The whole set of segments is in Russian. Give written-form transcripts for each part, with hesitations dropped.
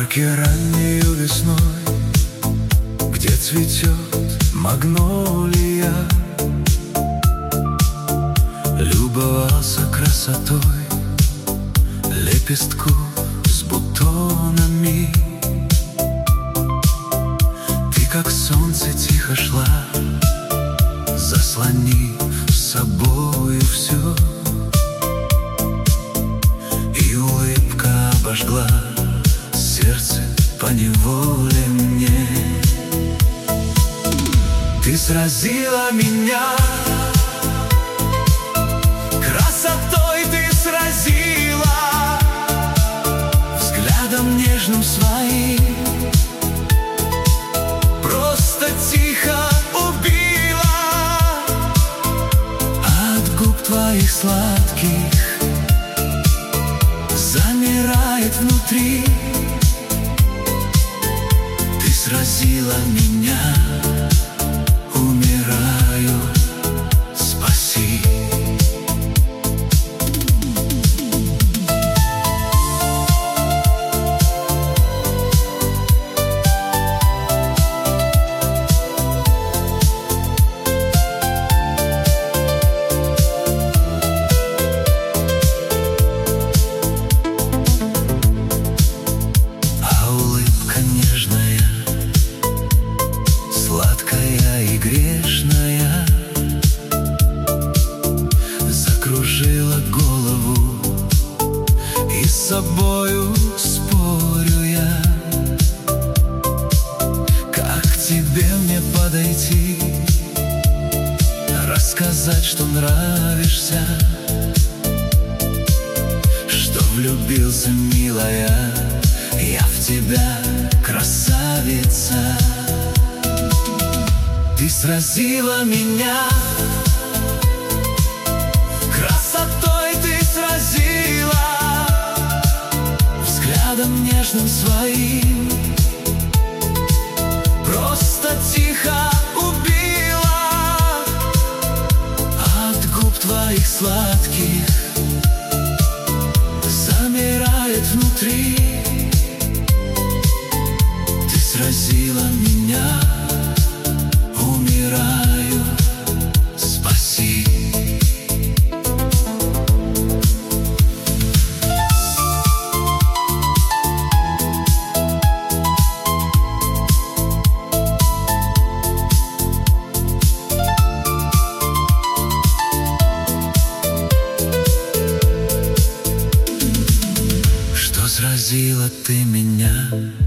Парке раннею весной, где цветет магнолия, любовался красотой лепестков с бутонами. Ты, как солнце, тихо шла, заслонив собою все, и улыбка обожгла сердце поневоле мне. Ты сразила меня красотой, ты сразила взглядом нежным своим, просто тихо убила. От губ твоих сладких замирает внутри. Ты сразила меня, умираю, спаси. Грешная закружила голову, и с собою спорю я, как к тебе мне подойти, рассказать, что нравишься, что влюбился, милая, я в тебя, красавица. Ты сразила меня красотой, ты сразила взглядом нежным своим, просто тихо убила. От губ твоих сладких замирает внутри. Ты сразила меня, умираю, спаси. Что сразила ты меня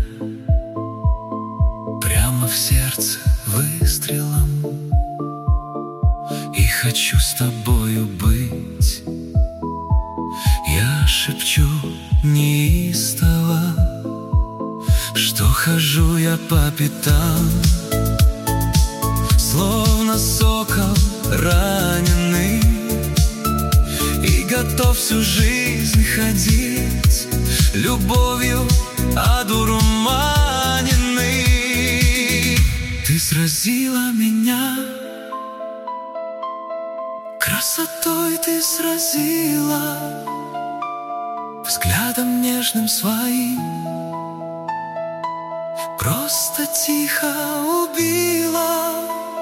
прямо в сердце выстрелом, и хочу с тобою быть. Я шепчу неистово, что хожу я по пятам, словно сокол раненый, и готов всю жизнь ходить любовью одурманенный. Ты сразила меня красотой, ты сразила взглядом нежным своим, просто тихо убила.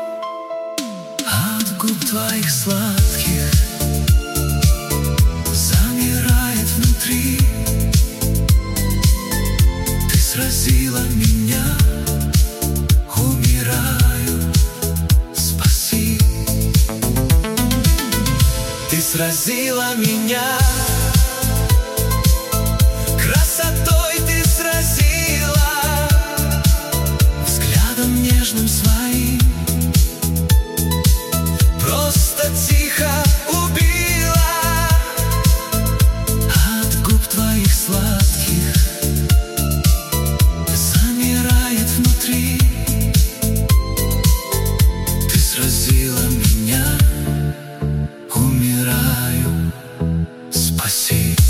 От губ твоих сладких замирает внутри. Ты сразила меня, умираю, спаси. Ты сразила меня красотой, ты сразила взглядом нежным своим, просто тихо убила. От губ твоих сладких замирает внутри. Ты сразила меня, умираю, спаси.